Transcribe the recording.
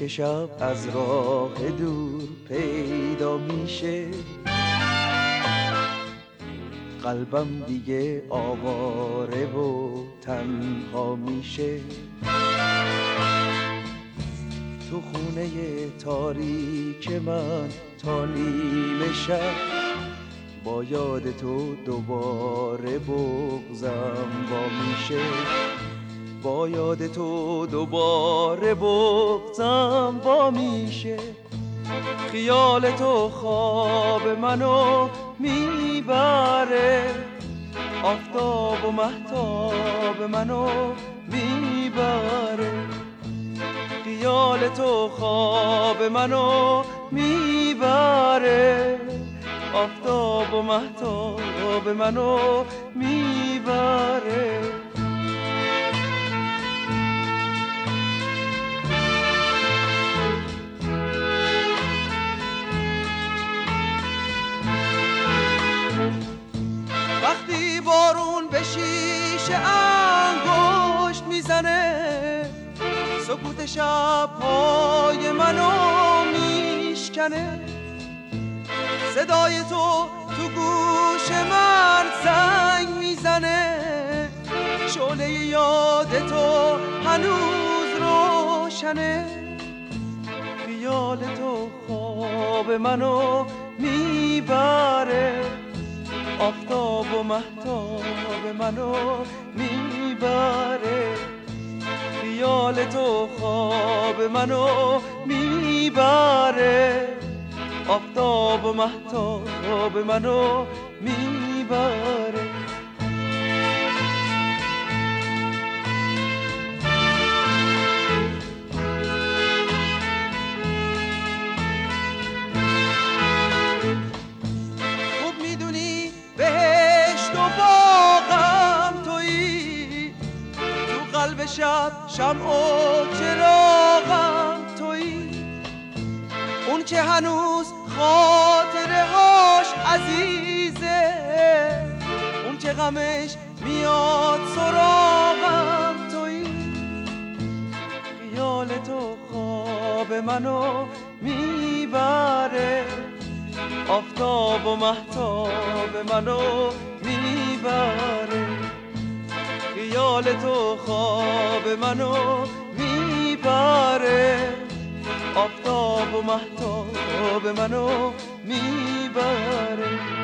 که شب از راه دور پیدا میشه، قلبم دیگه آواره و تنها میشه. تو خونه تاریک من تا نیمه شب، با یاد تو دوباره بغضم وا میشه، با یاد تو دوباره بغضم وا میشه. خیال تو خواب منو میبره، آفتاب و مهتاب منو میبره. خیال تو خواب منو میبره، آفتاب و مهتاب منو میبره. وقتی بارون به شیشه انگشت میزنه، سکوت شب‌های منو میشکنه. صدای تو گوش من زنگ میزنه، شعله یاد تو هنوز روشنه. خیال تو خواب منو میبره، آفتاب و مهتاب منو میبره. خیال تو خواب منو میبره، آفتاب و مهتاب منو میبره. خوب میدونی بهشت و باغم تویی، تو قلب شب شمع و چراغم تویی. اون که هنوز خاطره هاش عزیزه، اون که غمش میاد سراغم تویی. خیال تو خواب منو میبره، آفتاب و مهتاب منو میبره. خیال تو خواب منو میبره، آفتاب و مهتاب منو میبره.